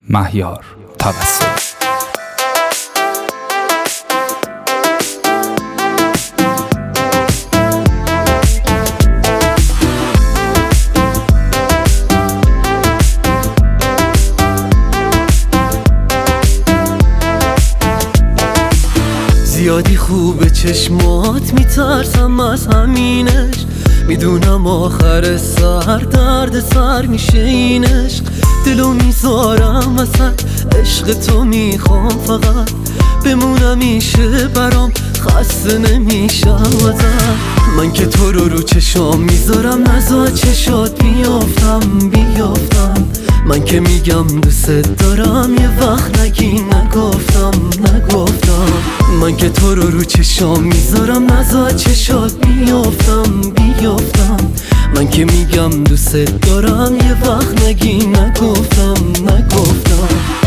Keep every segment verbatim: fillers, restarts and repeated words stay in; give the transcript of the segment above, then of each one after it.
مهیار توسلی. زیادی خوبه چشمات، میترسم از همینش. میدونم آخر سر درد سر میشه این عشق. دلو میذارم وسط عشق تو، میخوام فقط بمونم میشه برام، خسته نمیشم ازت. من که تو رو رو چشام میذارم، نزا چشات بیافتم بیافتم. من که میگم دوست دارم، یه وقت نگی نگفتم نگفتم. من که تو رو رو چشام میذارم، نزا چشات بیافتم بیافتم. من که میگم دوست دارم، یه وقت نگی نگفتم نگفتم.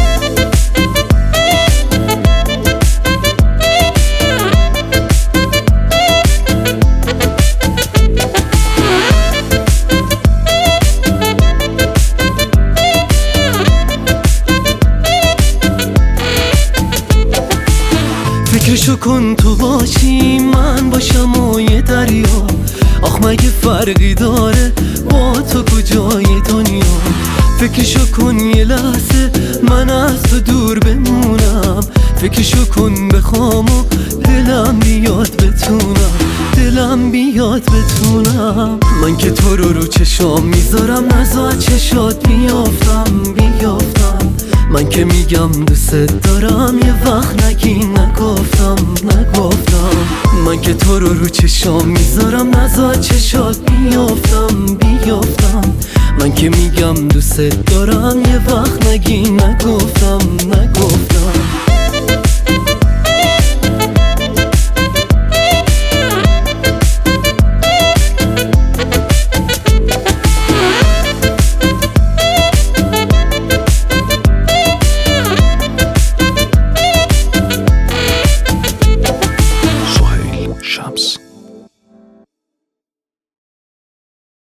فکرشو کن تو باشی، من باشم و یه دریا. آخ مگه فرقی داره با تو کجای دنیا؟ فکرشو کن یه لحظه من از تو دور بمونم. فکرشو کن بخوام و دلم بیاد بتونم، دلم بیاد بتونم. من که تو رو رو چشام میذارم، نزا چشات بیافتم بیافتم. من که میگم دوست دارم، یه وقت نگی نگفتم نگفتم. من که تو رو رو چشام میذارم، نزا چشات بیافتم بیافتم. من که میگم دوست دارم، یه وقت نگی نگفتم نگفتم.